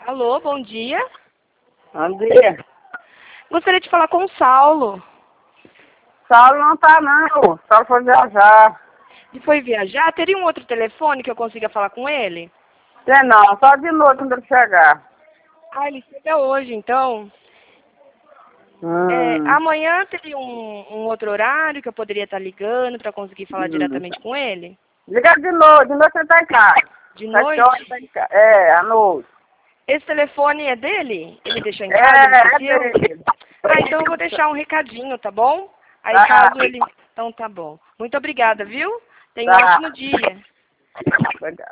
Alô, bom dia. Bom dia. Gostaria de falar com o Saulo. Saulo não tá não. Saulo foi viajar. Ele foi viajar? Teria um outro telefone que eu consiga falar com ele? Tem não, só de noite quando ele chegar. Ah, ele chega hoje, então. Hum, Amanhã teria um outro horário que eu poderia estar ligando para conseguir falar hum. diretamente com ele? Liga de noite ele tá em casa. De 7 horas noite? tá em casa. É, à noite. Esse telefone é dele? Ele deixou em casa? Ele É esqueceu? dele. Ah, então eu vou deixar um recadinho, tá bom? Aí Tá, caso ele... Então tá bom. Muito obrigada, viu? Tenha um tá. ótimo dia. Legal.